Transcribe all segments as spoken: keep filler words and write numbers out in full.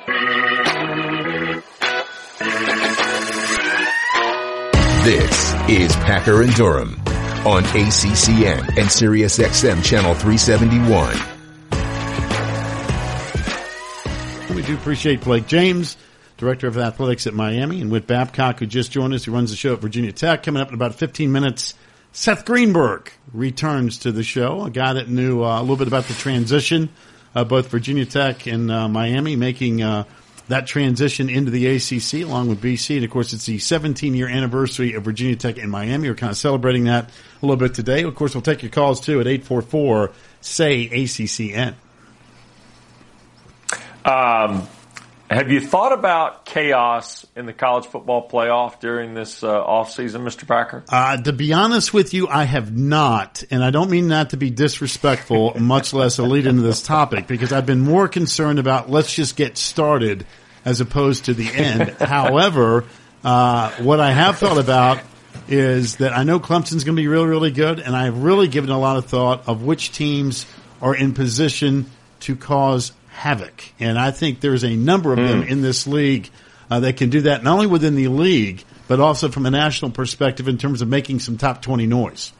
This is Packer and Durham on A C C N and Sirius X M Channel three seventy-one. We do appreciate Blake James, Director of Athletics at Miami, and Whit Babcock, who just joined us, who runs the show at Virginia Tech. Coming up in about fifteen minutes, Seth Greenberg returns to the show, a guy that knew uh, a little bit about the transition of both Virginia Tech and uh, Miami, making uh, that transition into the A C C along with B C. And, of course, it's the seventeen-year anniversary of Virginia Tech and Miami. We're kind of celebrating that a little bit today. Of course, we'll take your calls, too, at eight four four, S A Y, A C C N. Um, have you thought about chaos in the college football playoff during this uh, offseason, Mister Packer? Uh, to be honest with you, I have not, and I don't mean that to be disrespectful, much less a lead into this topic, because I've been more concerned about let's just get started as opposed to the end. However, uh, what I have thought about is that I know Clemson's going to be really, really good, and I've really given a lot of thought of which teams are in position to cause havoc. And I think there's a number of mm. them in this league uh, that can do that, not only within the league, but also from a national perspective in terms of making some top twenty noise.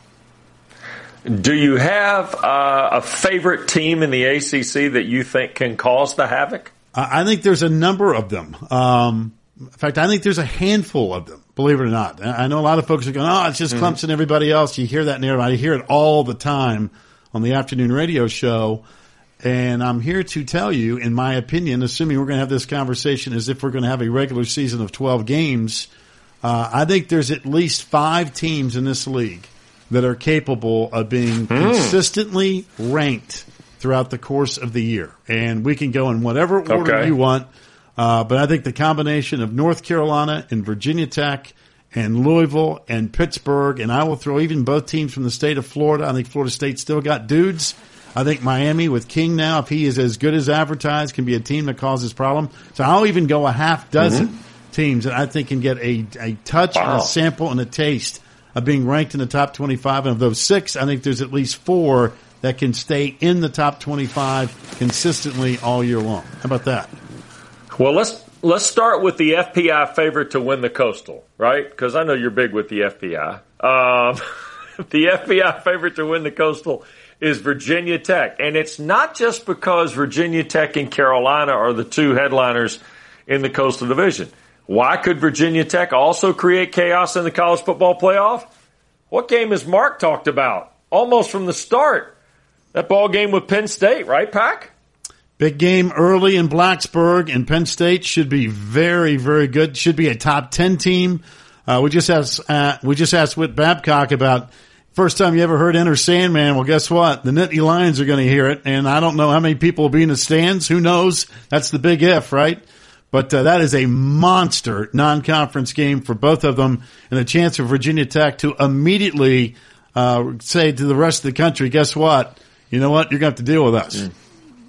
Do you have uh, a favorite team in the A C C that you think can cause the havoc? I think there's a number of them. Um, in fact, I think there's a handful of them, believe it or not. I know a lot of folks are going, oh, it's just mm. Clemson, everybody else. You hear that narrative. I hear it all the time on the afternoon radio show. And I'm here to tell you, in my opinion, assuming we're going to have this conversation as if we're going to have a regular season of twelve games, uh, I think there's at least five teams in this league that are capable of being mm. consistently ranked throughout the course of the year. And we can go in whatever order okay. you want. Uh, but I think the combination of North Carolina and Virginia Tech and Louisville and Pittsburgh, and I will throw even both teams from the state of Florida. I think Florida State still got dudes. I think Miami with King now, if he is as good as advertised, can be a team that causes problem. So I'll even go a half dozen mm-hmm. teams that I think can get a, a touch wow. and a sample and a taste of being ranked in the top twenty-five. And of those six, I think there's at least four that can stay in the top twenty-five consistently all year long. How about that? Well, let's let's start with the F P I favorite to win the Coastal, right? Because I know you're big with the F P I. Um, the F P I favorite to win the Coastal is Virginia Tech. And it's not just because Virginia Tech and Carolina are the two headliners in the Coastal Division. Why could Virginia Tech also create chaos in the college football playoff? What game has Mark talked about almost from the start? That ball game with Penn State, right, Pac? Big game early in Blacksburg, and Penn State should be very, very good. Should be a top ten team. Uh, we just asked, uh, we just asked Whit Babcock about first time you ever heard Enter Sandman. Well, guess what? The Nittany Lions are going to hear it, and I don't know how many people will be in the stands. Who knows? That's the big if, right? But uh, that is a monster non-conference game for both of them, and a chance for Virginia Tech to immediately uh, say to the rest of the country, guess what? You know what? You're going to have to deal with us. Mm.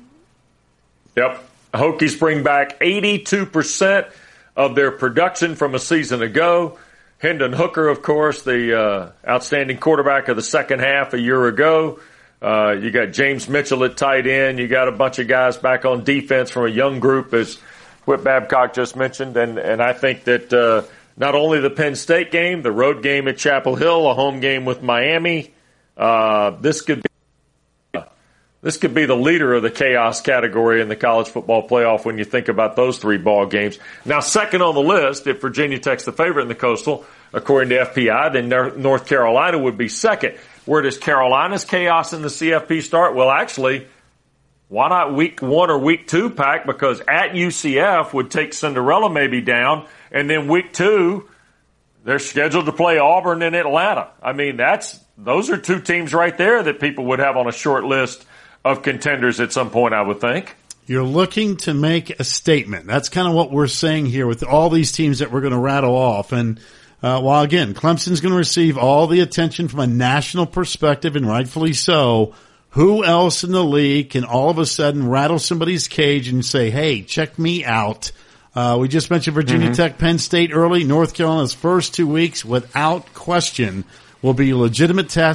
Yep. Hokies bring back eighty-two percent of their production from a season ago. Hendon Hooker, of course, the uh, outstanding quarterback of the second half a year ago. Uh, you got James Mitchell at tight end. You got a bunch of guys back on defense from a young group, as Whit Babcock just mentioned. And, and I think that uh, not only the Penn State game, the road game at Chapel Hill, a home game with Miami, uh, this could be This could be the leader of the chaos category in the college football playoff when you think about those three ball games. Now, second on the list, if Virginia Tech's the favorite in the Coastal, according to F P I, then North Carolina would be second. Where does Carolina's chaos in the C F P start? Well, actually, why not week one or week two, Pack? Because at U C F would take Cinderella maybe down, and then week two, they're scheduled to play Auburn and Atlanta. I mean, that's those are two teams right there that people would have on a short list of contenders at some point, I would think. You're looking to make a statement. That's kind of what we're saying here with all these teams that we're going to rattle off. And uh, while, again, Clemson's going to receive all the attention from a national perspective, and rightfully so, who else in the league can all of a sudden rattle somebody's cage and say, hey, check me out? Uh, we just mentioned Virginia mm-hmm. Tech, Penn State early. North Carolina's first two weeks, without question, will be a legitimate test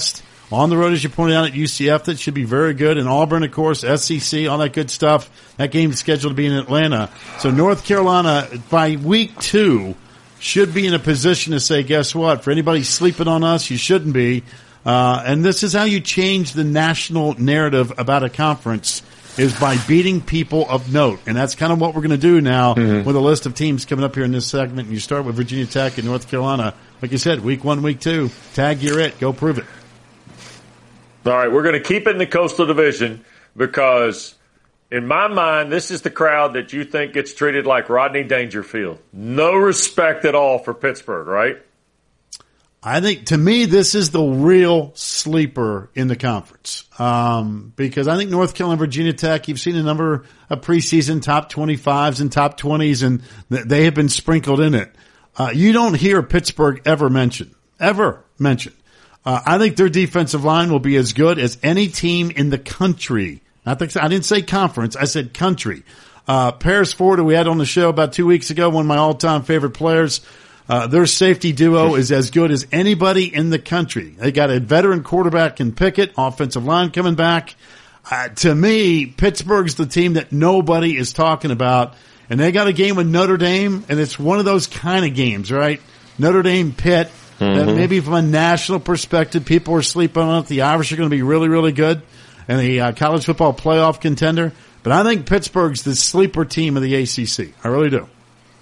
On the road, as you pointed out, at U C F, that should be very good. And Auburn, of course, S E C, all that good stuff. That game is scheduled to be in Atlanta. So North Carolina, by week two, should be in a position to say, guess what? For anybody sleeping on us, you shouldn't be. Uh, and this is how you change the national narrative about a conference, is by beating people of note. And that's kind of what we're going to do now mm-hmm. with a list of teams coming up here in this segment. And you start with Virginia Tech and North Carolina. Like you said, week one, week two, tag, you're it. Go prove it. All right, we're going to keep it in the Coastal Division because, in my mind, this is the crowd that you think gets treated like Rodney Dangerfield. No respect at all for Pittsburgh, right? I think, to me, this is the real sleeper in the conference. Um, because I think North Carolina, Virginia Tech, you've seen a number of preseason top twenty-fives and top twenties, and they have been sprinkled in it. Uh, you don't hear Pittsburgh ever mentioned, ever mentioned. Uh, I think their defensive line will be as good as any team in the country. Not the, I didn't say conference. I said country. Uh, Paris Ford, who we had on the show about two weeks ago, one of my all-time favorite players. Uh, their safety duo is as good as anybody in the country. They got a veteran quarterback in Pickett, offensive line coming back. Uh, to me, Pittsburgh's the team that nobody is talking about. And they got a game with Notre Dame, and it's one of those kind of games, right? Notre Dame, Pitt. Mm-hmm. That maybe from a national perspective, people are sleeping on it. The Irish are going to be really, really good, and the uh, college football playoff contender. But I think Pittsburgh's the sleeper team of the A C C. I really do.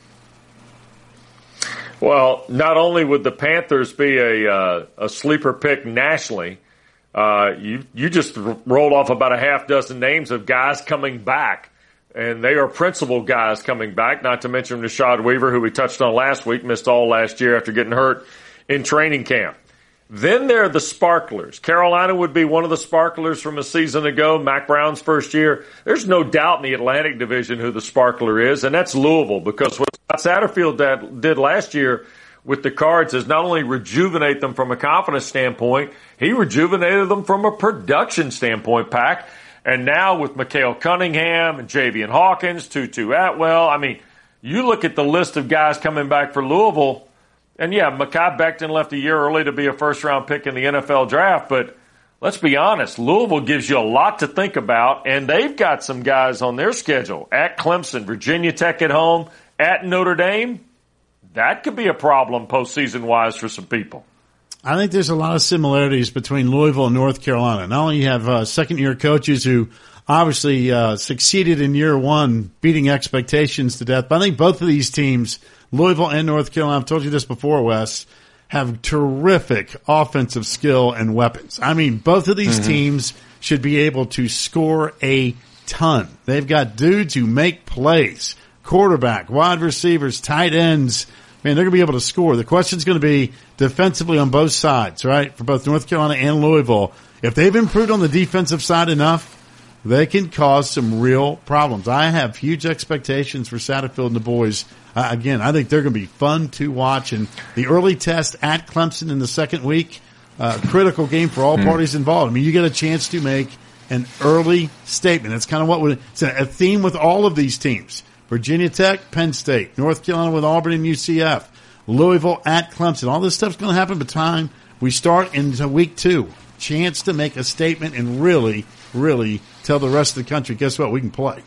Well, not only would the Panthers be a uh, a sleeper pick nationally, uh, you you just r- rolled off about a half dozen names of guys coming back, and they are principal guys coming back. Not to mention Rashad Weaver, who we touched on last week, missed all last year after getting hurt in training camp. Then there are the sparklers. Carolina would be one of the sparklers from a season ago, Mac Brown's first year. There's no doubt in the Atlantic Division who the sparkler is, and that's Louisville, because what Scott Satterfield did last year with the Cards is not only rejuvenate them from a confidence standpoint, he rejuvenated them from a production standpoint, Pack. And now with Mikael Cunningham and Javian Hawkins, Tutu Atwell, I mean, you look at the list of guys coming back for Louisville. And, yeah, Mekhi Becton left a year early to be a first-round pick in the N F L draft. But let's be honest, Louisville gives you a lot to think about, and they've got some guys on their schedule. At Clemson, Virginia Tech at home, at Notre Dame. That could be a problem postseason-wise for some people. I think there's a lot of similarities between Louisville and North Carolina. Not only you have uh, second-year coaches who obviously uh, succeeded in year one, beating expectations to death, but I think both of these teams – Louisville and North Carolina, I've told you this before, Wes, have terrific offensive skill and weapons. I mean, both of these mm-hmm. teams should be able to score a ton. They've got dudes who make plays, quarterback, wide receivers, tight ends. Man, they're going to be able to score. The question's going to be defensively on both sides, right, for both North Carolina and Louisville. If they've improved on the defensive side enough, they can cause some real problems. I have huge expectations for Satterfield and the boys. Uh, again, I think they're going to be fun to watch. And the early test at Clemson in the second week, uh, critical game for all parties involved. I mean, you get a chance to make an early statement. That's kind of what would, it's a theme with all of these teams. Virginia Tech, Penn State, North Carolina with Auburn and U C F, Louisville at Clemson. All this stuff's going to happen by the time we start into week two. Chance to make a statement and really, really tell the rest of the country, guess what, we can play.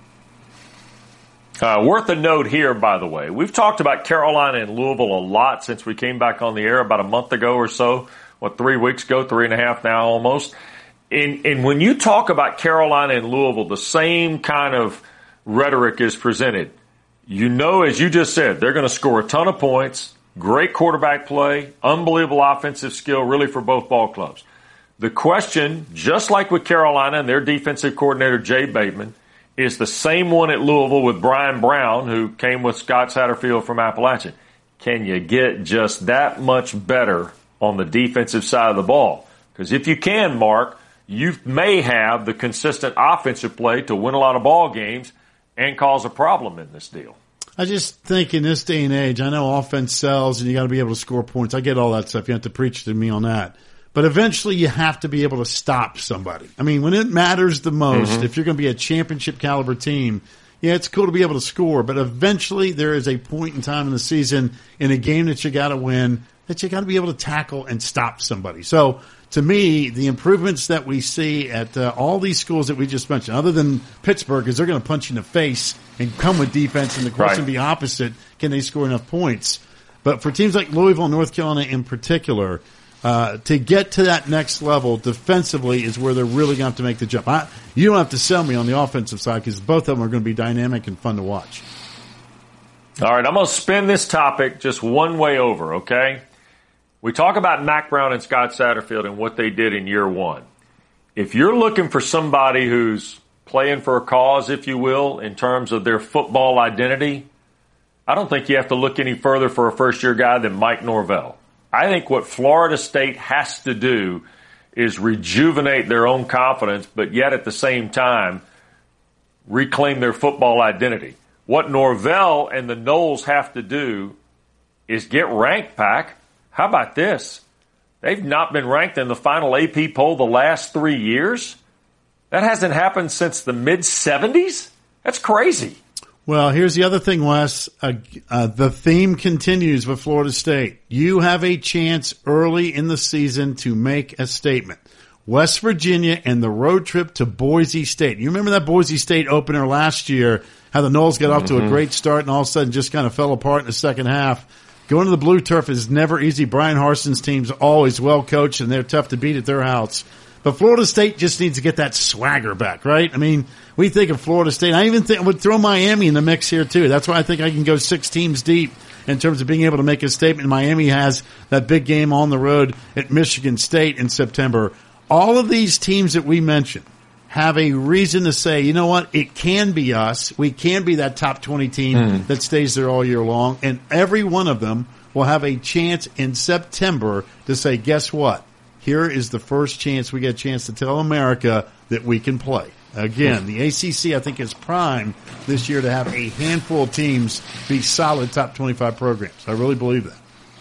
Uh, worth a note here, by the way. We've talked about Carolina and Louisville a lot since we came back on the air about a month ago or so. What, three weeks ago, three and a half now almost. And, and when you talk about Carolina and Louisville, the same kind of rhetoric is presented. You know, as you just said, they're going to score a ton of points, great quarterback play, unbelievable offensive skill really for both ball clubs. The question, just like with Carolina and their defensive coordinator, Jay Bateman, is the same one at Louisville with Brian Brown, who came with Scott Satterfield from Appalachian. Can you get just that much better on the defensive side of the ball? Because if you can, Mark, you may have the consistent offensive play to win a lot of ball games and cause a problem in this deal. I just think in this day and age, I know offense sells and you got to be able to score points. I get all that stuff. You have to preach to me on that. But eventually you have to be able to stop somebody. I mean, when it matters the most, mm-hmm. if you're going to be a championship caliber team, yeah, it's cool to be able to score. But eventually there is a point in time in the season in a game that you got to win that you got to be able to tackle and stop somebody. So to me, the improvements that we see at uh, all these schools that we just mentioned, other than Pittsburgh, is they're going to punch you in the face and come with defense, and the question right. be opposite: can they score enough points? But for teams like Louisville, North Carolina in particular, uh, to get to that next level defensively is where they're really going to have to make the jump. I, you don't have to sell me on the offensive side because both of them are going to be dynamic and fun to watch. All right, I'm going to spin this topic just one way over, okay? We talk about Mack Brown and Scott Satterfield and what they did in year one. If you're looking for somebody who's playing for a cause, if you will, in terms of their football identity, I don't think you have to look any further for a first-year guy than Mike Norvell. I think what Florida State has to do is rejuvenate their own confidence, but yet at the same time reclaim their football identity. What Norvell and the Noles have to do is get ranked, Pack. How about this? They've not been ranked in the final A P poll the last three years. That hasn't happened since the mid seventies. That's crazy. Well, here's the other thing, Wes. Uh, uh, the theme continues with Florida State. You have a chance early in the season to make a statement. West Virginia and the road trip to Boise State. You remember that Boise State opener last year, how the Noles got off mm-hmm. to a great start and all of a sudden just kind of fell apart in the second half. Going to the blue turf is never easy. Brian Harson's team's always well coached, and they're tough to beat at their house. But Florida State just needs to get that swagger back, right? I mean, we think of Florida State. I even think I would throw Miami in the mix here, too. That's why I think I can go six teams deep in terms of being able to make a statement. Miami has that big game on the road at Michigan State in September. All of these teams that we mentioned have a reason to say, you know what, it can be us. We can be that top twenty team mm. that stays there all year long. And every one of them will have a chance in September to say, guess what? Here is the first chance we get a chance to tell America that we can play. Again, the A C C, I think, is primed this year to have a handful of teams be solid top twenty-five programs. I really believe that.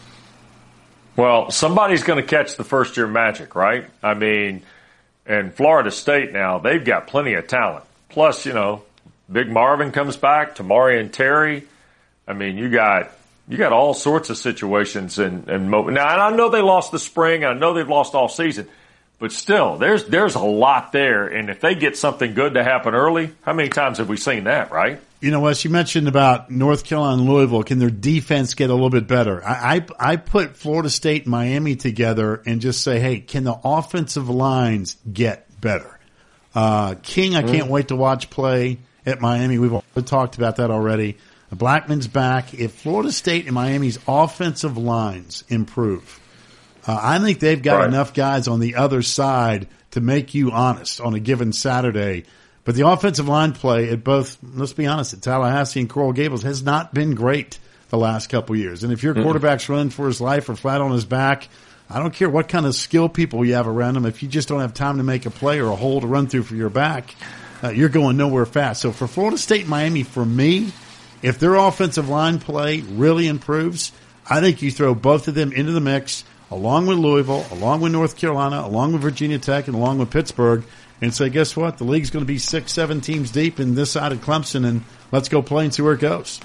Well, somebody's going to catch the first-year magic, right? I mean, and Florida State now, they've got plenty of talent. Plus, you know, Big Marvin comes back, Tamari and Terry. I mean, you got you got all sorts of situations. And, and now, and I know they lost the spring. I know they've lost all season. But still, there's there's a lot there. And if they get something good to happen early, how many times have we seen that, right? You know, Wes, you mentioned about North Carolina and Louisville. Can their defense get a little bit better? I, I, I put Florida State and Miami together and just say, hey, can the offensive lines get better? Uh, King, I can't mm. wait to watch play at Miami. We've talked about that already. Blackman's back. If Florida State and Miami's offensive lines improve, uh, I think they've got right. enough guys on the other side to make you honest on a given Saturday. But the offensive line play at both, let's be honest, at Tallahassee and Coral Gables has not been great the last couple of years. And if your quarterback's running for his life or flat on his back, I don't care what kind of skill people you have around him. If you just don't have time to make a play or a hole to run through for your back, uh, you're going nowhere fast. So for Florida State and Miami, for me, if their offensive line play really improves, I think you throw both of them into the mix, along with Louisville, along with North Carolina, along with Virginia Tech, and along with Pittsburgh, and say, guess what? The league's going to be six, seven teams deep in this side of Clemson, and let's go play and see where it goes.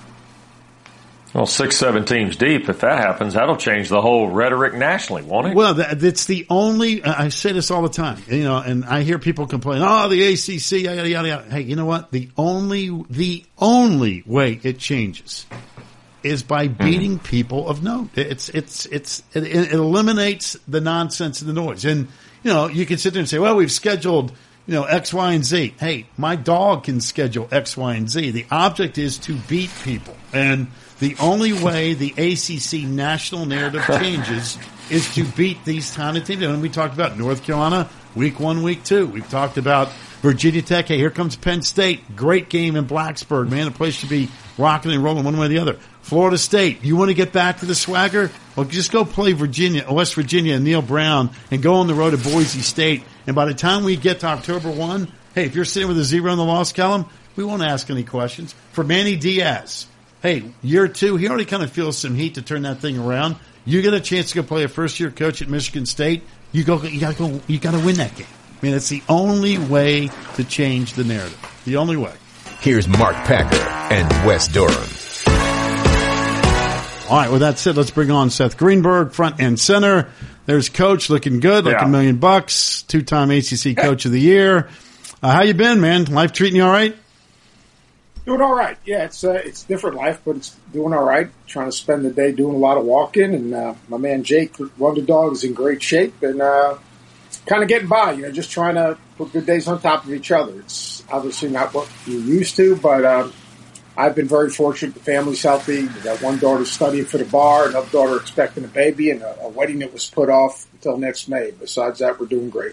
Well, six, seven teams deep, if that happens, that'll change the whole rhetoric nationally, won't it? Well, that's the only – I say this all the time, you know, and I hear people complain, oh, the A C C, yada, yada, yada. Hey, you know what? The only the only way it changes is by beating mm-hmm. people of note. It's it's it's it, it eliminates the nonsense and the noise. And, you know, you can sit there and say, well, we've scheduled – you know, X, Y, and Z. Hey, my dog can schedule X, Y, and Z. The object is to beat people. And the only way the A C C national narrative changes is to beat these talented teams. And we talked about North Carolina, week one, week two. We've talked about Virginia Tech. Hey, here comes Penn State. Great game in Blacksburg, man. The place should be rocking and rolling one way or the other. Florida State, you want to get back to the swagger? Well, just go play Virginia, West Virginia and Neil Brown and go on the road to Boise State. And by the time we get to October first, hey, if you're sitting with a zero in the loss column, we won't ask any questions. For Manny Diaz, hey, year two, he already kind of feels some heat to turn that thing around. You get a chance to go play a first-year coach at Michigan State. You go, you got to go, you got to win that game. I mean, it's the only way to change the narrative. The only way. Here's Mark Packer and Wes Durham. All right, with that said, let's bring on Seth Greenberg, front and center. There's Coach looking good, like Yeah. a million bucks, two-time A C C Coach of the Year. Uh, how you been, man? Life treating you all right? Doing all right. Yeah, it's uh, it's different life, but it's doing all right. Trying to spend the day doing a lot of walking, and uh, my man Jake Wonder Dog is in great shape, and uh, kind of getting by. You know, just trying to put good days on top of each other. It's obviously not what you're used to, but um, I've been very fortunate. The family's healthy. We got one daughter studying for the bar, another daughter expecting a baby, and a, a wedding that was put off until next May. Besides that, we're doing great.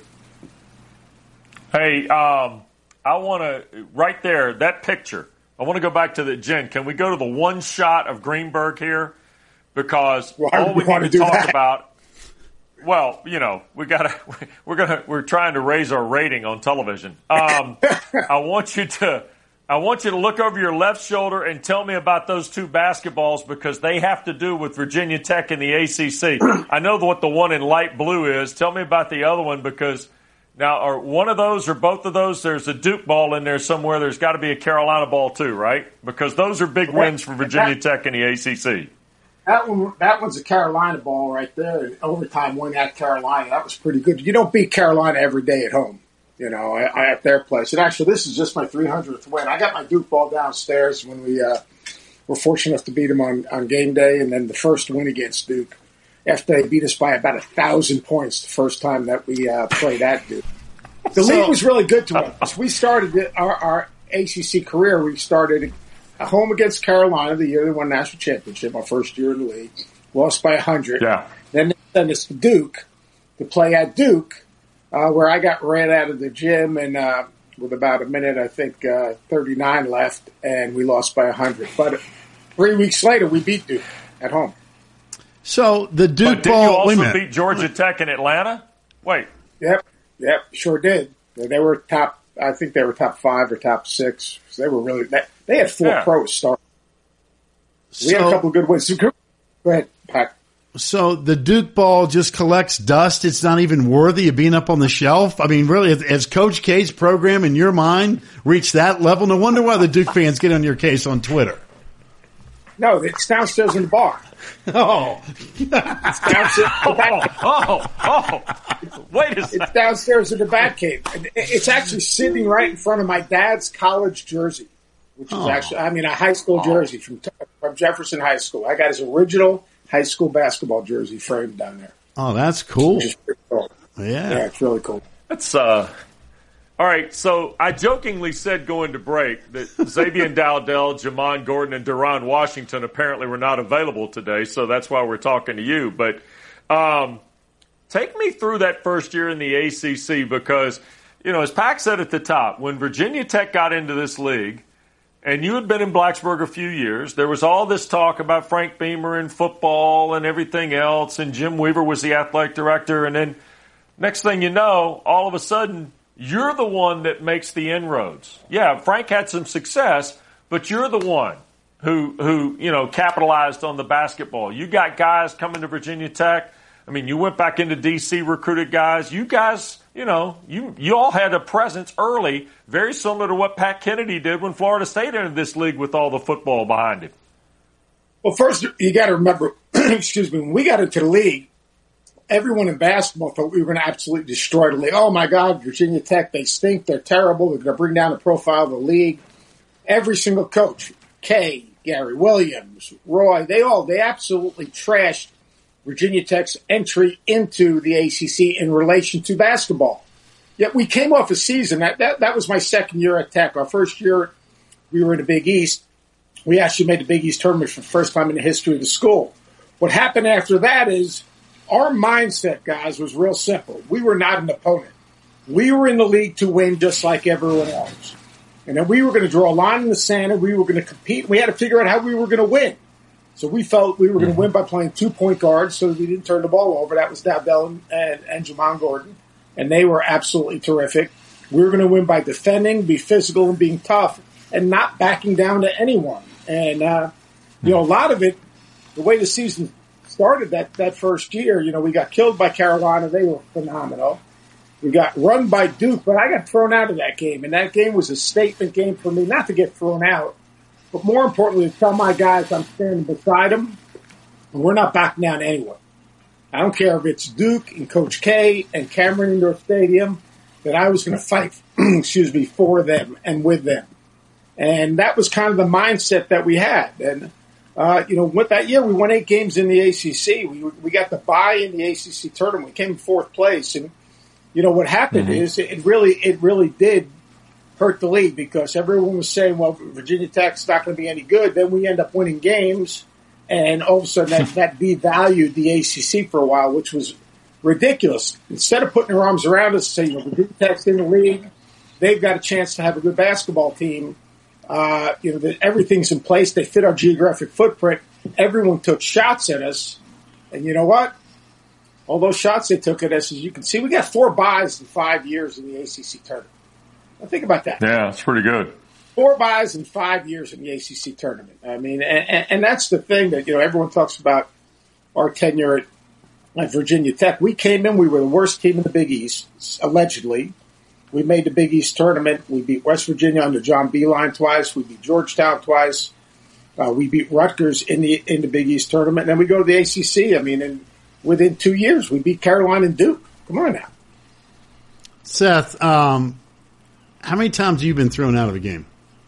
Hey, um, I want to, right there, that picture, I want to go back to the, Jen, can we go to the one shot of Greenberg here? Because Why all we want need to to do talk that? about, well, you know, we gotta, we're gonna, we're trying to raise our rating on television. Um, I want you to, I want you to look over your left shoulder and tell me about those two basketballs because they have to do with Virginia Tech and the A C C. I know what the one in light blue is. Tell me about the other one because now, are one of those or both of those, there's a Duke ball in there somewhere. There's got to be a Carolina ball too, right? Because those are big wins for Virginia Tech and the A C C. That one, that one's a Carolina ball right there. An overtime win at Carolina. That was pretty good. You don't beat Carolina every day at home, you know, I, I, at their place. And actually, this is just my three hundredth win. I got my Duke ball downstairs when we uh, were fortunate enough to beat them on, on game day, and then the first win against Duke after they beat us by about a thousand points the first time that we uh, played at Duke. The So- league was really good to us. We started it, our, our A C C career. We started at home against Carolina the year they won national championship, our first year in the league. Lost by one hundred. Yeah. Then they sent us to Duke to play at Duke, uh, where I got ran out of the gym and uh, with about a minute, I think, uh, thirty-nine left, and we lost by one hundred. But three weeks later, we beat Duke at home. So the Duke But did ball. you wait a also minute. beat Georgia Tech in Atlanta? Wait. Yep, yep, sure did. They were top. I think they were top five or top six. They were really. They, they had four Yeah. pros start. We So- had a couple of good wins. Go ahead, Pat. So the Duke ball just collects dust. It's not even worthy of being up on the shelf. I mean, really, has Coach K's program in your mind reached that level? No wonder why the Duke fans get on your case on Twitter. No, it's downstairs in the bar. Oh, It's downstairs. Oh, oh, oh. Wait a second. It's downstairs in the Batcave. And It's actually sitting right in front of my dad's college jersey, which is Oh. actually, I mean, a high school jersey from from Jefferson High School. I got his original high school basketball jersey framed down there, oh, that's cool. which is pretty cool. Yeah. Yeah, it's really cool. That's uh. All right, so I jokingly said going to break that Xavier Dowdell, Jamon Gordon, and Deron Washington apparently were not available today, so that's why we're talking to you. But um, take me through that first year in the A C C because, you know, as Pac said at the top, when Virginia Tech got into this league, and you had been in Blacksburg a few years, there was all this talk about Frank Beamer and football and everything else, and Jim Weaver was the athletic director, and then next thing you know, all of a sudden, you're the one that makes the inroads. Yeah, Frank had some success, but you're the one who, who you know, capitalized on the basketball. You got guys coming to Virginia Tech. I mean, you went back into D C, recruited guys. You guys, you know, you, you all had a presence early, very similar to what Pat Kennedy did when Florida State entered this league with all the football behind him. Well, first, you got to remember, excuse me, when we got into the league, everyone in basketball thought we were going to absolutely destroy the league. Oh, my God, Virginia Tech, they stink. They're terrible. They're going to bring down the profile of the league. Every single coach, Kay, Gary Williams, Roy, they all, they absolutely trashed Virginia Tech's entry into the A C C in relation to basketball. Yet we came off a season. That, that, that was my second year at Tech. Our first year, we were in the Big East. We actually made the Big East tournament for the first time in the history of the school. What happened after that is our mindset, guys, was real simple. We were not an opponent. We were in the league to win just like everyone else. And then we were going to draw a line in the sand and we were going to compete. We had to figure out how we were going to win. So we felt we were going to win by playing two point guards so we didn't turn the ball over. That was Dowdell and, and, and Jamon Gordon. And they were absolutely terrific. We were going to win by defending, be physical and being tough and not backing down to anyone. And, uh, you know, a lot of it, the way the season started that, that first year, you know, we got killed by Carolina. They were phenomenal. We got run by Duke, but I got thrown out of that game. And that game was a statement game for me, not to get thrown out, but more importantly, to tell my guys I'm standing beside them and we're not backing down anyone. I don't care if it's Duke and Coach K and Cameron Indoor Stadium, that I was going to fight, excuse me, for them and with them. And that was kind of the mindset that we had. And, uh, you know, with that year, we won eight games in the A C C. We we got the bye in the A C C tournament. We came in fourth place. And, you know, what happened mm-hmm. is it really, it really did hurt the league because everyone was saying, well, Virginia Tech's not going to be any good. Then we end up winning games. And all of a sudden that, that devalued the A C C for a while, which was ridiculous. Instead of putting their arms around us and saying, you know, Virginia Tech's in the league, they've got a chance to have a good basketball team. Uh, you know, that everything's in place. They fit our geographic footprint. Everyone took shots at us. And you know what? All those shots they took at us, as you can see, we got four buys in five years in the A C C tournament. Now think about that. Yeah, it's pretty good. Four buys in five years in the A C C tournament. I mean, and, and that's the thing that, you know, everyone talks about our tenure at, at Virginia Tech. We came in, we were the worst team in the Big East, allegedly. We made the Big East tournament. We beat West Virginia under John Beilein twice. We beat Georgetown twice. Uh, we beat Rutgers in the in the Big East tournament. And then we go to the A C C. I mean, and within two years, we beat Carolina and Duke. Come on now. Seth, um, how many times have you been thrown out of a game?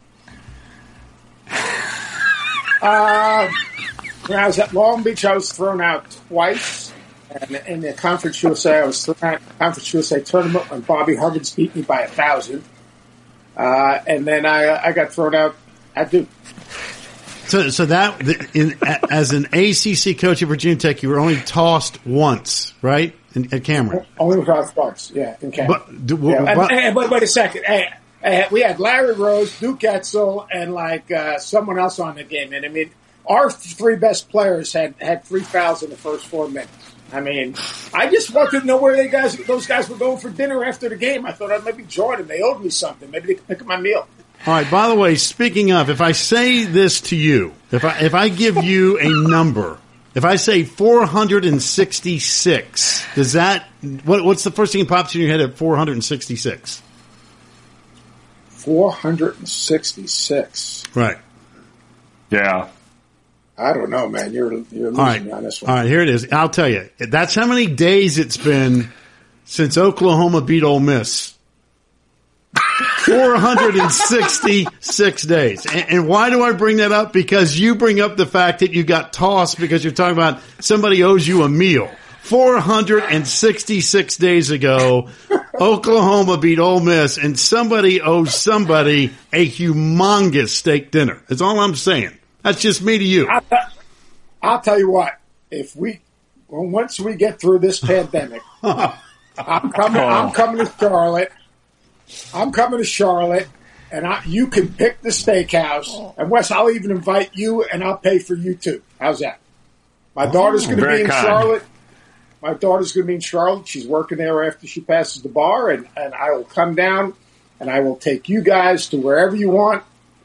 Uh, when I was at Long Beach, I was thrown out twice. And in the Conference U S A, I was thrown out in the Conference U S A tournament when Bobby Huggins beat me by a thousand. Uh, and then I, I got thrown out at Duke. So, so that in, as an A C C coach at Virginia Tech, you were only tossed once, right? In, at Cameron. Only tossed once, yeah, in Cameron. But, do, yeah. but, and, and, wait, wait a second. Hey, hey, we had Larry Rose, Duke Etzel, and like uh, someone else on the game. And I mean, our three best players had had three fouls in the first four minutes. I mean, I just wanted to know where they guys, those guys were going for dinner after the game. I thought I'd maybe join them. They owed me something. Maybe they could pick up my meal. All right. By the way, speaking of, if I say this to you, if I if I give you a number, if I say four hundred sixty-six, does that what what's the first thing that pops in your head at four hundred sixty-six? four hundred sixty-six. Right. Yeah. I don't know, man. You're you're losing right. me on this one. All right, here it is. I'll tell you. That's how many days it's been since Oklahoma beat Ole Miss. four hundred sixty-six days. And, and why do I bring that up? Because you bring up the fact that you got tossed because you're talking about somebody owes you a meal. four hundred sixty-six days ago, Oklahoma beat Ole Miss, and somebody owes somebody a humongous steak dinner. That's all I'm saying. That's just me to you. I'll, I'll tell you what. If we, well, once we get through this pandemic, I'm coming. I'm coming to Charlotte. I'm coming to Charlotte, and I, you can pick the steakhouse. And Wes, I'll even invite you, and I'll pay for you too. How's that? My daughter's going to be in kind. Charlotte. My daughter's going to be in Charlotte. She's working there after she passes the bar, and, and I will come down, and I will take you guys to wherever you want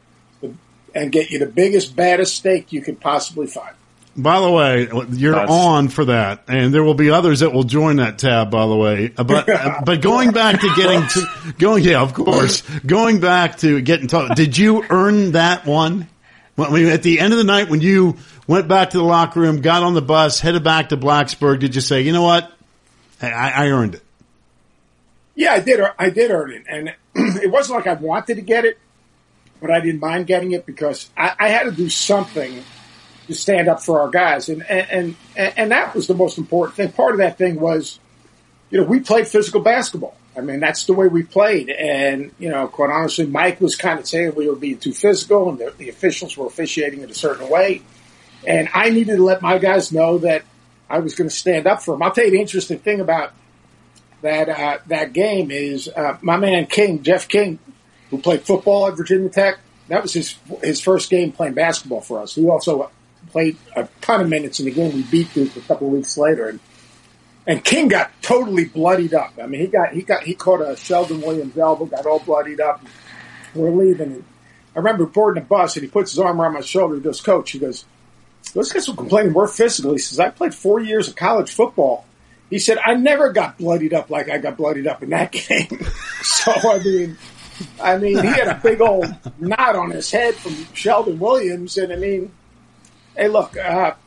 and get you the biggest, baddest steak you could possibly find. By the way, you're That's... on for that, and there will be others that will join that tab, by the way. But but going back to getting to going, yeah, of course, going back to getting to, did you earn that one? I mean, at the end of the night, when you went back to the locker room, got on the bus, headed back to Blacksburg, did you say, you know what, I, I earned it? Yeah, I did. I did earn it, and it wasn't like I wanted to get it, but I didn't mind getting it because I, I had to do something to stand up for our guys. And, and, and, and that was the most important thing. Part of that thing was, you know, we played physical basketball. I mean, that's the way we played. And, you know, quite honestly, Mike was kind of saying we were being too physical and the, the officials were officiating in a certain way. And I needed to let my guys know that I was going to stand up for them. I'll tell you the interesting thing about that, uh, that game is, uh, my man King, Jeff King, who played football at Virginia Tech, that was his, his first game playing basketball for us. He also played a ton of minutes in the game. We beat Duke a couple of weeks later, and and King got totally bloodied up. I mean, he got he got he caught a Sheldon Williams elbow, got all bloodied up. We're leaving. I remember boarding the bus, and he puts his arm around my shoulder. He goes, "Coach," he goes, "those guys were complaining we're physical." He says, "I played four years of college football." He said, "I never got bloodied up like I got bloodied up in that game." So I mean. I mean, he had a big old knot on his head from Sheldon Williams, and I mean, hey, look, uh,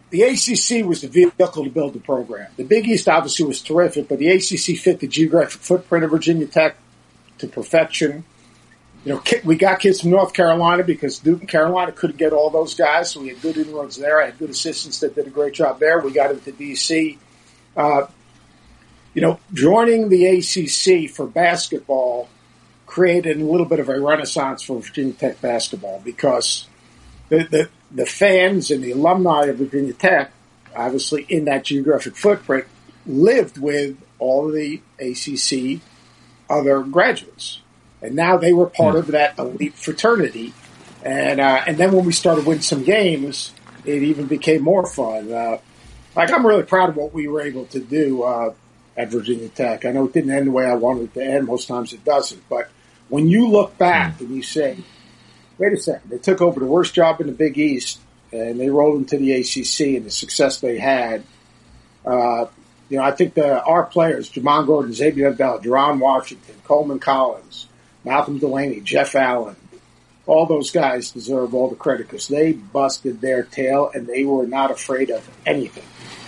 the A C C was the vehicle to build the program. The Big East obviously was terrific, but the A C C fit the geographic footprint of Virginia Tech to perfection. You know, we got kids from North Carolina because Duke and Carolina couldn't get all those guys, so we had good inroads there. I had good assistants that did a great job there. We got into D C. Uh, you know, joining the A C C for basketball created a little bit of a renaissance for Virginia Tech basketball because the, the, the fans and the alumni of Virginia Tech, obviously in that geographic footprint, lived with all of the A C C other graduates. And now they were part of that elite fraternity. And uh, and then when we started winning some games, it even became more fun. Uh, like, I'm really proud of what we were able to do uh, at Virginia Tech. I know it didn't end the way I wanted it to end. Most times it doesn't. But when you look back and you say, wait a second, they took over the worst job in the Big East, and they rolled into the A C C and the success they had, uh, you know, I think the, our players, Jamon Gordon, Xavier Bell, Jerron Washington, Coleman Collins, Malcolm Delaney, Jeff Allen, all those guys deserve all the credit because they busted their tail and they were not afraid of anything.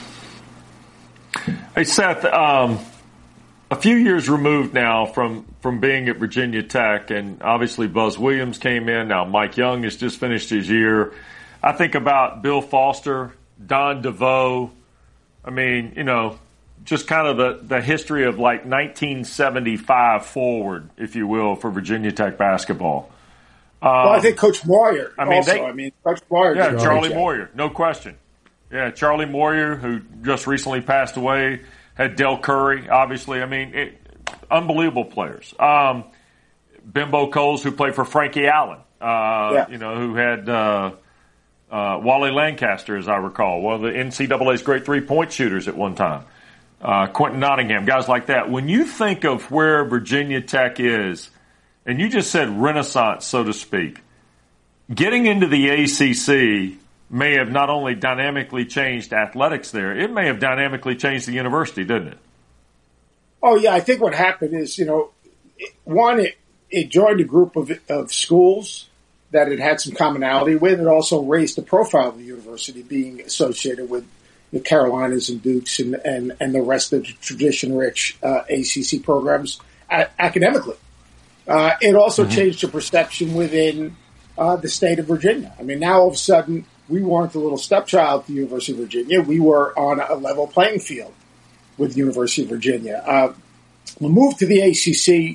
Hey, Seth, um, a few years removed now from, from being at Virginia Tech, and obviously Buzz Williams came in. Now Mike Young has just finished his year. I think about Bill Foster, Don DeVoe. I mean, you know, just kind of the, the history of like nineteen seventy-five forward, if you will, for Virginia Tech basketball. Um, well, I think Coach Moyer I mean, also. they, I mean, Coach Moyer. Yeah, Charlie Moyer, no question. Yeah, Charlie Moyer, who just recently passed away, had Del Curry, obviously. I mean, it, unbelievable players. Um, Bimbo Coles, who played for Frankie Allen, uh, yeah. you know, who had uh, uh, Wally Lancaster, as I recall, one of the N C double A's great three-point shooters at one time. Uh, Quentin Nottingham, guys like that. When you think of where Virginia Tech is, and you just said renaissance, so to speak, getting into the A C C may have not only dynamically changed athletics there, it may have dynamically changed the university, didn't it? Oh, yeah. I think what happened is, you know, one, it, it joined a group of, of schools that it had some commonality with. It also raised the profile of the university being associated with the Carolinas and Dukes and, and, and the rest of the tradition-rich uh, A C C programs a- academically. Uh, it also mm-hmm. changed the perception within uh, the state of Virginia. I mean, now all of a sudden, we weren't the little stepchild to the University of Virginia. We were on a level playing field with the University of Virginia. Uh, the move to the A C C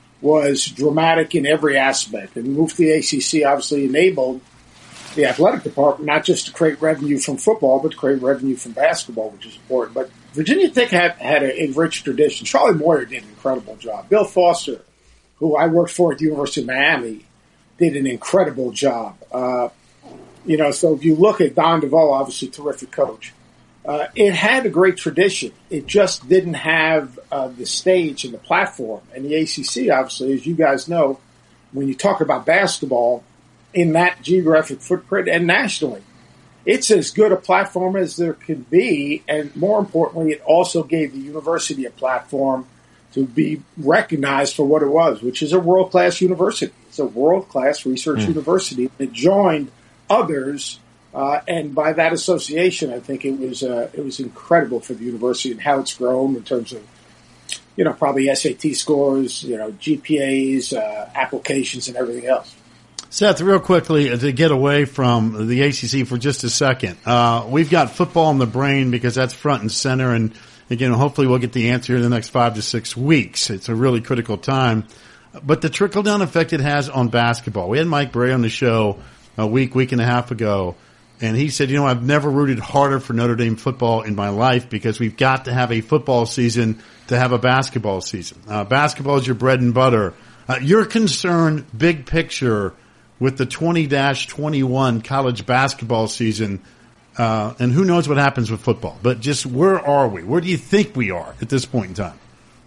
was dramatic in every aspect. And the move to the A C C obviously enabled the athletic department not just to create revenue from football, but to create revenue from basketball, which is important. But Virginia Tech had, had a, a rich tradition. Charlie Moyer did an incredible job. Bill Foster, who I worked for at the University of Miami, did an incredible job. Uh, you know, so if you look at Don DeVoe, obviously terrific coach. Uh, it had a great tradition. It just didn't have uh, the stage and the platform. And the A C C, obviously, as you guys know, when you talk about basketball in that geographic footprint and nationally, it's as good a platform as there could be. And more importantly, it also gave the university a platform to be recognized for what it was, which is a world-class university. It's a world-class research mm. university. It joined others. Uh, and by that association, I think it was uh, it was incredible for the university and how it's grown in terms of, you know, probably S A T scores, you know, G P As, uh, applications, and everything else. Seth, real quickly, to get away from the A C C for just a second, uh, we've got football in the brain because that's front and center, and again, hopefully we'll get the answer in the next five to six weeks. It's a really critical time. But the trickle-down effect it has on basketball. We had Mike Bray on the show a week, week and a half ago, and he said, you know, I've never rooted harder for Notre Dame football in my life because we've got to have a football season to have a basketball season. Uh, basketball is your bread and butter. Uh, your concern, big picture, with the twenty twenty-one college basketball season, uh, and who knows what happens with football, but just where are we? Where do you think we are at this point in time?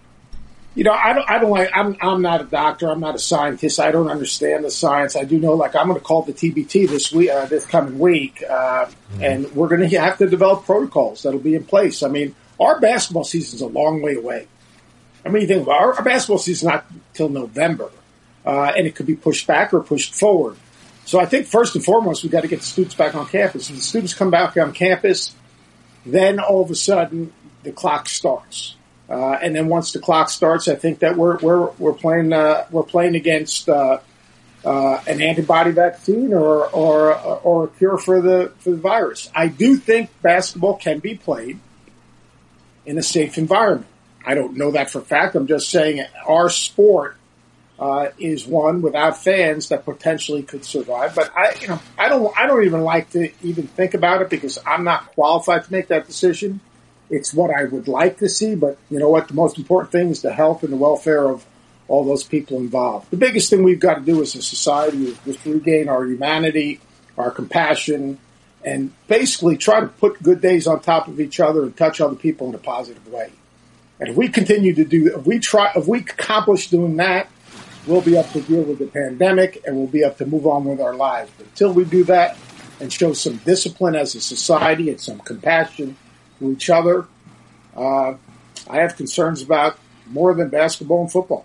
You know, I don't, I don't like, I'm, I'm not a doctor. I'm not a scientist. I don't understand the science. I do know, like, I'm going to call the T B T this week, uh, this coming week, uh, mm-hmm. and we're going to have to develop protocols that'll be in place. I mean, our basketball season's a long way away. I mean, you think about our, our basketball season's not till November, uh, and it could be pushed back or pushed forward. So I think first and foremost, we've got to get the students back on campus. If the students come back on campus, then all of a sudden the clock starts. Uh, and then once the clock starts, I think that we're we're we're playing uh, we're playing against uh, uh, an antibody vaccine or or or a cure for the for the virus. I do think basketball can be played in a safe environment. I don't know that for a fact. I'm just saying our sport uh, is one without fans that potentially could survive. But I, you know, I don't I don't even like to even think about it because I'm not qualified to make that decision. It's what I would like to see, but you know what? The most important thing is the health and the welfare of all those people involved. The biggest thing we've got to do as a society is just regain our humanity, our compassion, and basically try to put good days on top of each other and touch other people in a positive way. And if we continue to do, if we try, if we accomplish doing that, we'll be up to deal with the pandemic and we'll be up to move on with our lives. But until we do that and show some discipline as a society and some compassion to each other, uh, I have concerns about more than basketball and football.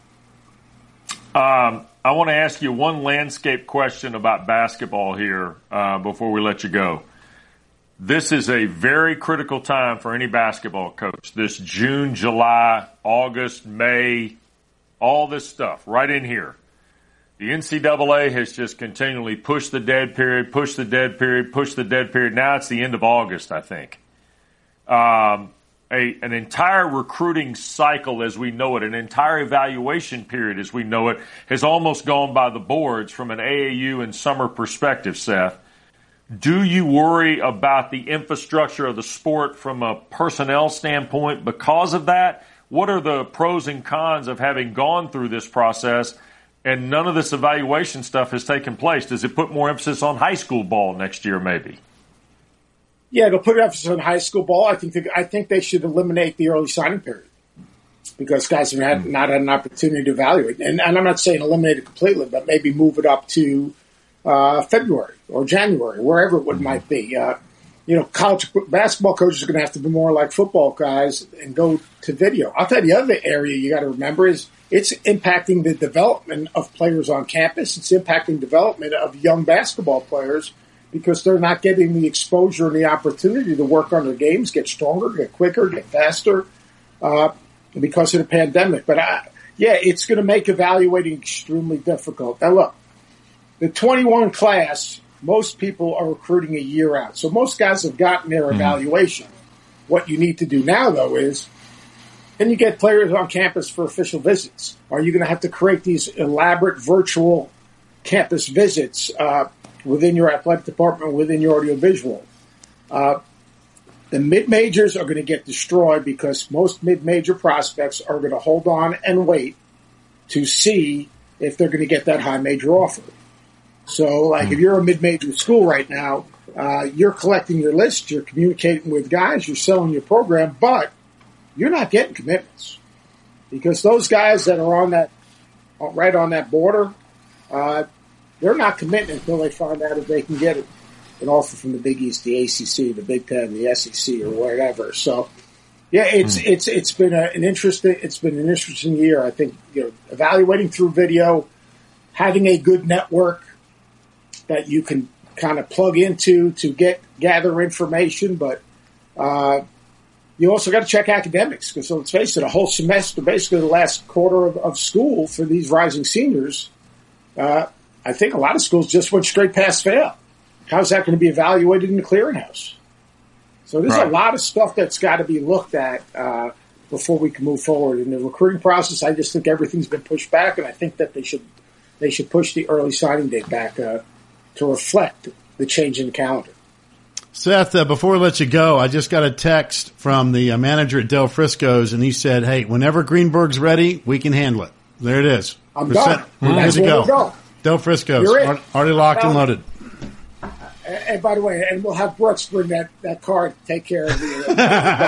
Um, I want to ask you one landscape question about basketball here uh, before we let you go. This is a very critical time for any basketball coach. This June, July, August, May, all this stuff right in here. The N C double A has just continually pushed the dead period, pushed the dead period, pushed the dead period. Now it's the end of August, I think. Um, a, an entire recruiting cycle as we know it, an entire evaluation period as we know it, has almost gone by the boards from an A A U and summer perspective, Seth. Do you worry about the infrastructure of the sport from a personnel standpoint because of that? What are the pros and cons of having gone through this process and none of this evaluation stuff has taken place? Does it put more emphasis on high school ball next year maybe? Yeah, they'll put emphasis on high school ball. I think they, I think they should eliminate the early signing period because guys have had, not had an opportunity to evaluate. And, and I'm not saying eliminate it completely, but maybe move it up to uh, February or January, wherever it would, might be. Uh, you know, college basketball coaches are going to have to be more like football guys and go to video. I'll tell you the other area you got to remember is it's impacting the development of players on campus. It's impacting development of young basketball players because they're not getting the exposure and the opportunity to work on their games, get stronger, get quicker, get faster, uh, because of the pandemic. But, I, yeah, it's going to make evaluating extremely difficult. Now, look, the twenty-one class, most people are recruiting a year out. So most guys have gotten their mm-hmm. evaluation. What you need to do now, though, is can you get players on campus for official visits? Are you going to have to create these elaborate virtual campus visits uh within your athletic department, within your audiovisual? Uh, the mid-majors are going to get destroyed because most mid-major prospects are going to hold on and wait to see if they're going to get that high major offer. So, like, mm. if you're a mid-major school right now, uh, you're collecting your list, you're communicating with guys, you're selling your program, but you're not getting commitments because those guys that are on that, right on that border, uh, they're not committing until they find out if they can get an offer from the Big East, the A C C, the Big Ten, the S E C, or whatever. So, yeah, it's mm. it's it's been a, an interesting it's been an interesting year. I think you know evaluating through video, having a good network that you can kind of plug into to get gather information, but uh, you also got to check academics because let's face it, a whole semester, basically the last quarter of, of school for these rising seniors. Uh, I think a lot of schools just went straight past fail. How's that going to be evaluated in the clearinghouse? So there's right. a lot of stuff that's got to be looked at uh, before we can move forward. In the recruiting process, I just think everything's been pushed back, and I think that they should they should push the early signing date back uh, to reflect the change in the calendar. Seth, uh, before we let you go, I just got a text from the uh, manager at Del Frisco's, and he said, hey, whenever Greenberg's ready, we can handle it. There it is. I'm Percent. done. We're That's good to where go. we go. Del Frisco's, already locked and loaded. And by the way, and we'll have Brooks bring that, that card to take care of the. Uh,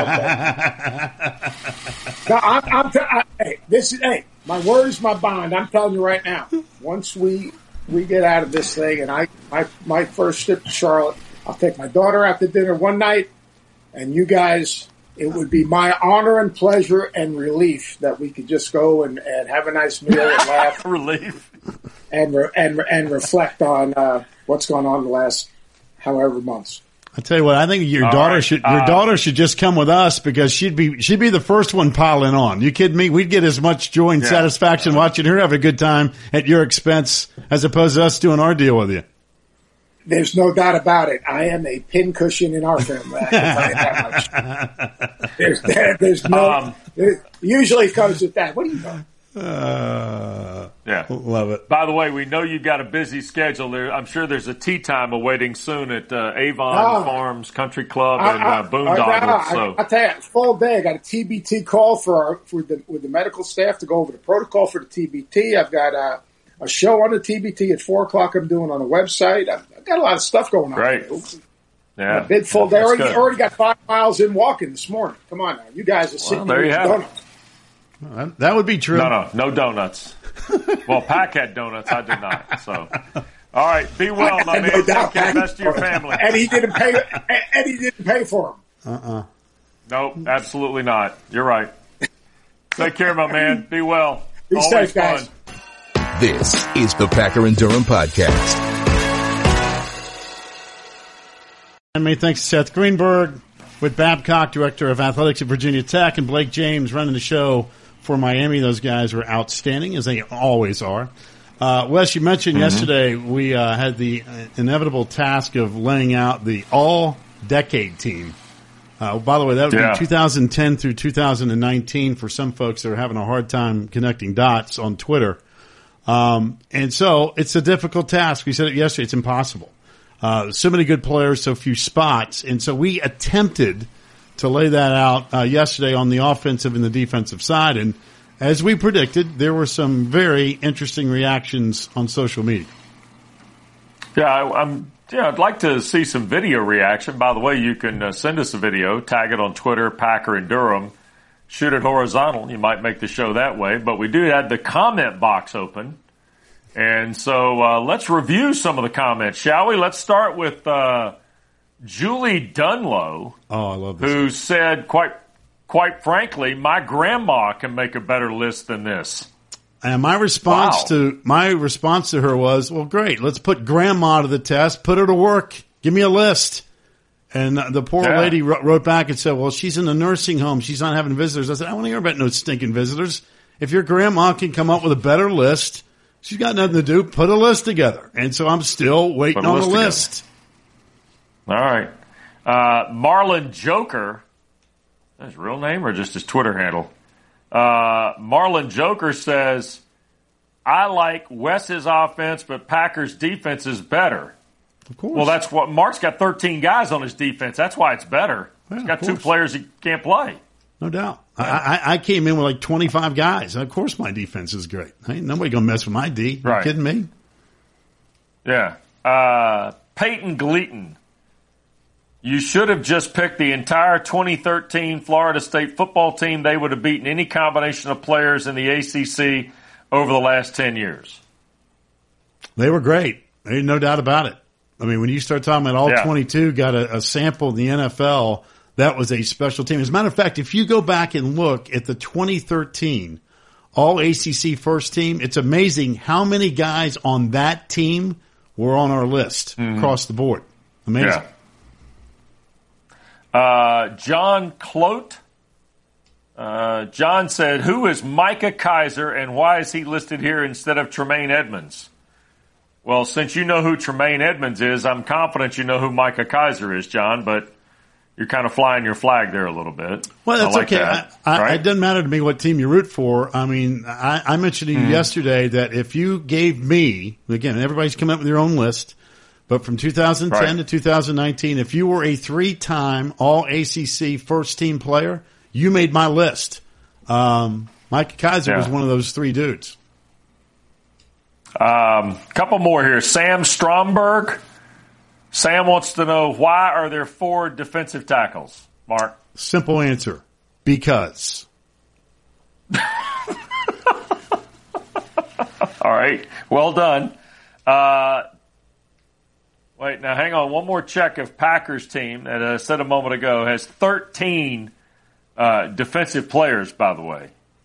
no, I'm, I'm t- I, hey, this is hey, my word is my bond. I'm telling you right now. Once we we get out of this thing, and I my my first trip to Charlotte, I'll take my daughter out to dinner one night, and you guys. It would be my honor and pleasure and relief that we could just go and, and have a nice meal and laugh. Relief. and re- and and reflect on uh, what's gone on the last however months. I tell you what, I think your All daughter right. should your Uh, daughter should just come with us because she'd be she'd be the first one piling on. You kidding me? We'd get as much joy and Yeah. satisfaction watching her have a good time at your expense as opposed to us doing our deal with you. There's no doubt about it. I am a pincushion in our family. I can tell you that much. There's, there, there's no. Um, there, usually it comes with that. What are you doing? Uh, Yeah. love it. By the way, we know you've got a busy schedule there. I'm sure there's a tea time awaiting soon at uh, Avon Ah. Farms Country Club I, and I, uh, Boondoggle. I, So I, I tell you, full day. I got a T B T call for our, for the with the medical staff to go over the protocol for the T B T. I've got a, a show on the T B T at four o'clock. I'm doing on a website. I've, I've got a lot of stuff going on. Great. Yeah, A big full day. That's Already, good. already got five miles in walking this morning. Come on now, you guys are sitting there there you with have it. donuts. That- That would be true. No, no, no donuts. Well, Pack had donuts. I did not. So, all right, be well, my man. No doubt, Take care. Pat. Best of your family. And he didn't pay. And he didn't pay for them. Nope, absolutely not. You're right. Take care, my man. Be well. Be Always safe, guys. fun. This is the Packer and Durham Podcast. And many thanks to Seth Greenberg with Babcock, Director of Athletics at Virginia Tech, and Blake James running the show for Miami. Those guys were outstanding, as they always are. Uh, Wes, you mentioned Mm-hmm. yesterday we uh, had the uh, inevitable task of laying out the all-decade team. Uh, by the way, that would Yeah. be two thousand ten through two thousand nineteen for some folks that are having a hard time connecting dots on Twitter. Um, and so it's a difficult task. We said it yesterday. It's impossible. Uh, so many good players, so few spots. And so we attempted to lay that out uh, yesterday on the offensive and the defensive side. And as we predicted, there were some very interesting reactions on social media. Yeah, I, I'm. Yeah, I'd like to see some video reaction. By the way, you can uh, send us a video, tag it on Twitter, Packer and Durham, shoot it horizontal. You might make the show that way. But we do have the comment box open. And so uh, let's review some of the comments, shall we? Let's start with uh, Julie Dunlow, Oh, I love this. who said, quite quite frankly, my grandma can make a better list than this. And my response Wow. to my response to her was, "Well, great. Let's put Grandma to the test. Put her to work. Give me a list." And the poor Yeah. lady wrote wrote back and said, "Well, she's in a nursing home. She's not having visitors." I said, "I don't want to hear about no stinking visitors. If your grandma can come up with a better list, she's got nothing to do. Put a list together." And so I'm still waiting Put a on the list together. list. All right. Uh, Marlon Joker, that's his real name or just his Twitter handle? Uh, Marlon Joker says, I like Wes's offense, but Packers' defense is better. Of course. Well, that's what Mark's got thirteen guys on his defense. That's why it's better. Yeah, He's got of two course. players he can't play. No doubt. I, I, I came in with like twenty-five guys. Of course my defense is great. Ain't nobody going to mess with my D. You Right. kidding me? Yeah. Uh, Peyton Gleaton. You should have just picked the entire twenty thirteen Florida State football team. They would have beaten any combination of players in the A C C over the last ten years. They were great. Ain't no doubt about it. I mean, when you start talking about all Yeah. twenty-two got a, a sample in the N F L, that was a special team. As a matter of fact, if you go back and look at the twenty thirteen all A C C first team, it's amazing how many guys on that team were on our list across the board. Amazing. Yeah. Uh, John Clote. Uh, John said, who is Micah Kaiser and why is he listed here instead of Tremaine Edmonds? Well, since you know who Tremaine Edmonds is, I'm confident you know who Micah Kaiser is, John, but you're kind of flying your flag there a little bit. Well, that's I like okay. that, I, I, right? It doesn't matter to me what team you root for. I mean, I, I mentioned to you Mm-hmm. yesterday that if you gave me, again, everybody's coming up with their own list, but from two thousand ten Right. to two thousand nineteen, if you were a three-time all A C C first-team player, you made my list. Um, Mike Kaiser Yeah. was one of those three dudes. Um, couple more here. Sam Stromberg. Sam wants to know, why are there four defensive tackles, Mark? Simple answer. Because. All right. Well done. Uh, wait, now hang on. One more check of Packers team that I said a moment ago has thirteen uh, defensive players, by the way.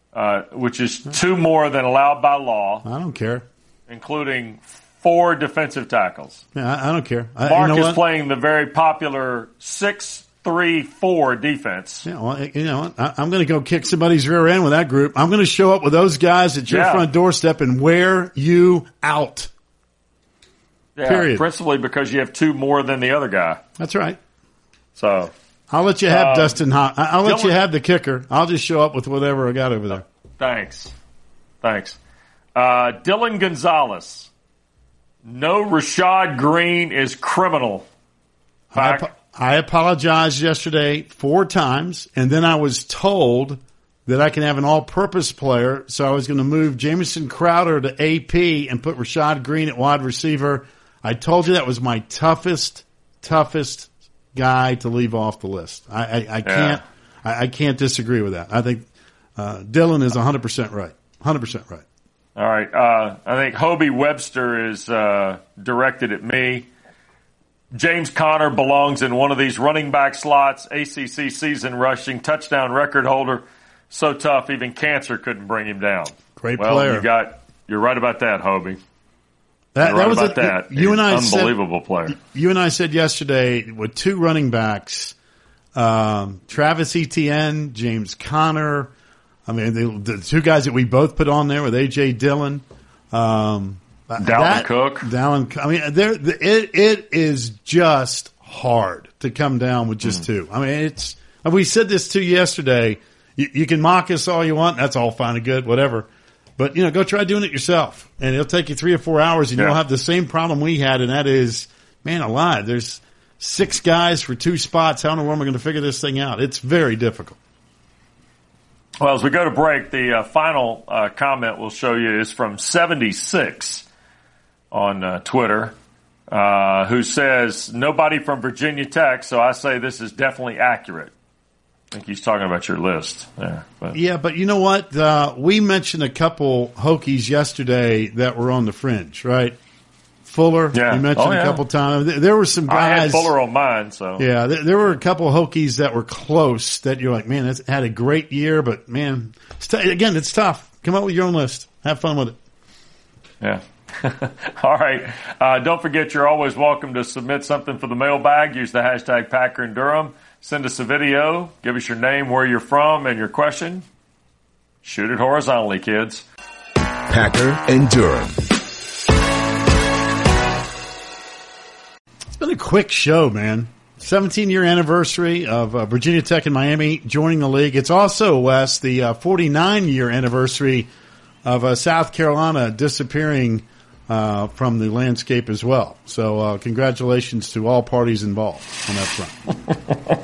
uh, which is two more than allowed by law. I don't care. Including four defensive tackles. Yeah, I, I don't care. I, Mark you know is what? playing the very popular six three four defense. Yeah, well, you know what? I, I'm going to go kick somebody's rear end with that group. I'm going to show up with those guys at your Yeah. front doorstep and wear you out. Yeah, Period. Principally because you have two more than the other guy. That's right. So I'll let you have Um, Dustin Hop. I- I'll let Dylan- you have the kicker. I'll just show up with whatever I got over there. thanks. Thanks. Uh, Dylan Gonzalez. No, Rashad Green is criminal. I, Back. apo- I apologized yesterday four times, and then I was told that I can have an all-purpose player, so I was going to move Jamison Crowder to A P and put Rashad Green at wide receiver. I told you that was my toughest, toughest guy to leave off the list. I, I, I can't, I, I can't disagree with that. I think uh, Dylan is one hundred percent right. one hundred percent right. All right. Uh, I think Hobie Webster is uh, directed at me. James Conner belongs in one of these running back slots. A C C season rushing touchdown record holder. So tough, even cancer couldn't bring him down. Great well, player. You got, you're right about that, Hobie. That, You're that right was about a, that. You and I He's an unbelievable said, player. You and I said yesterday with two running backs, um, Travis Etienne, James Conner. I mean, the, the two guys that we both put on there with A J Dillon, um, Dalvin that- Cook. Dalvin. I mean, there it it is just hard to come down with just Mm-hmm. two. I mean, it's we said this to you yesterday. You, you can mock us all you want. That's all fine and good, whatever. But, you know, go try doing it yourself. And it'll take you three or four hours, and Yeah. you'll have the same problem we had, and that is, man alive, there's six guys for two spots. How in the world am I going to figure this thing out? It's very difficult. Well, as we go to break, the uh, final uh, comment we'll show you is from seventy-six on uh, Twitter, uh, who says, nobody from Virginia Tech, so I say this is definitely accurate. I think he's talking about your list there. But. Yeah, but you know what? Uh, we mentioned a couple Hokies yesterday that were on the fringe, right? Fuller, Yeah. you mentioned Oh, yeah. a couple times. There- There were some I had guys. Fuller on mine, so. Yeah, there, there were a couple Hokies that were close that you're like, man, that's had a great year, but man, it's t- again, it's tough. Come up with your own list. Have fun with it. Yeah. All right. Uh, don't forget, you're always welcome to submit something for the mailbag. Use the hashtag Packer and Durham. Send us a video. Give us your name, where you're from, and your question. Shoot it horizontally, kids. Packer and Durham. It's been a quick show, man. seventeen-year anniversary of uh, Virginia Tech and Miami joining the league. It's also, Wes, the uh, forty-nine-year anniversary of uh, South Carolina disappearing uh, from the landscape as well. So uh, congratulations to all parties involved on that front.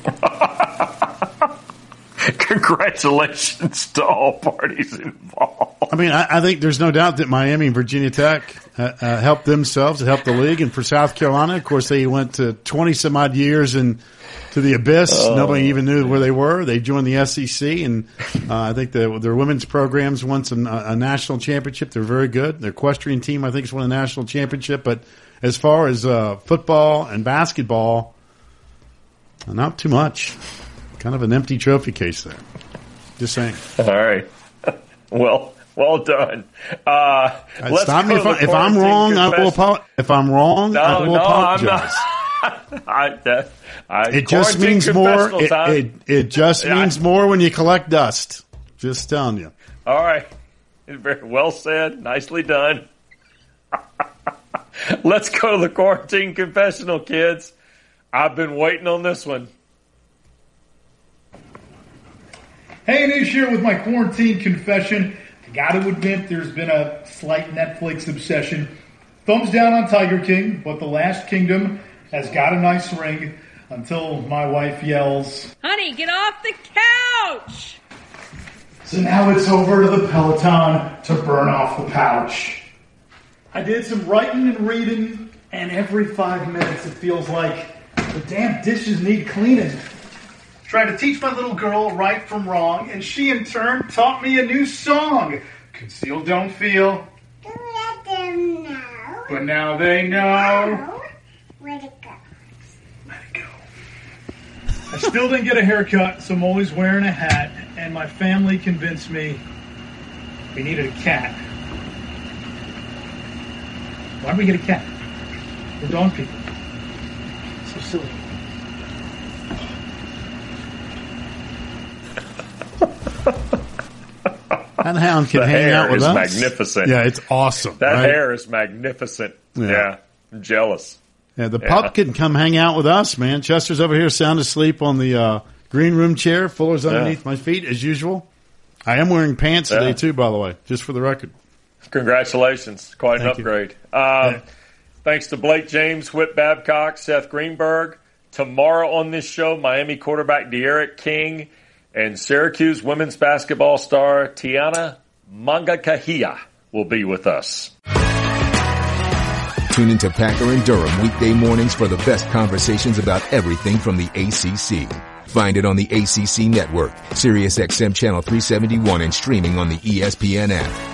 Congratulations to all parties involved. I mean, I, I think there's no doubt that Miami and Virginia Tech uh, uh, helped themselves, helped the league, and for South Carolina, of course, they went to twenty some odd years and to the abyss. Oh. Nobody even knew where they were. They joined the S E C, and uh, I think the, their women's programs won some uh, a national championship. They're very good. Their equestrian team, I think, has won a national championship. But as far as uh, football and basketball, not too much. Kind of an empty trophy case there. Just saying. All right. Well, well done. Uh, let's Stop me go if, to I, the if I'm wrong. I will quarantine apologize. If I'm wrong, No, I will no, I'm apologize. not. I, uh, I, It just quarantine means more. confessional It, time. it, it just Yeah. means more when you collect dust. Just telling you. All right. Very well said. Nicely done. Let's go to the quarantine confessional, kids. I've been waiting on this one. Hey, Nish here with my quarantine confession. I gotta admit, there's been a slight Netflix obsession. Thumbs down on Tiger King, but The Last Kingdom has got a nice ring until my wife yells, Honey, get off the couch! so now it's over to the Peloton to burn off the pouch. I did some writing and reading, and every five minutes it feels like the damn dishes need cleaning. Tried to teach my little girl right from wrong, and she in turn taught me a new song. Conceal, don't feel. Let them know. But now they know. Oh, where'd it go? Let it go. I still didn't get a haircut, so I'm always wearing a hat. And and my family convinced me we needed a cat. Why'd we get a cat? We're dog people. So silly. That hound can the hang hair out with is us. magnificent. Yeah, it's awesome. That right? hair is magnificent. Yeah. Yeah. I'm jealous. Yeah, the Yeah. pup can come hang out with us, man. Chester's over here sound asleep on the uh, green room chair. Fuller's underneath Yeah. my feet, as usual. I am wearing pants today, Yeah. too, by the way, just for the record. Congratulations. Quite an Thank you. upgrade. Um, Yeah. Thanks to Blake James, Whit Babcock, Seth Greenberg. Tomorrow on this show, Miami quarterback De'Aaron King and Syracuse women's basketball star Tiana Mangakahia will be with us. Tune into Packer and Durham weekday mornings for the best conversations about everything from the A C C. Find it on the A C C network, Sirius X M channel three seventy-one, and streaming on the E S P N app.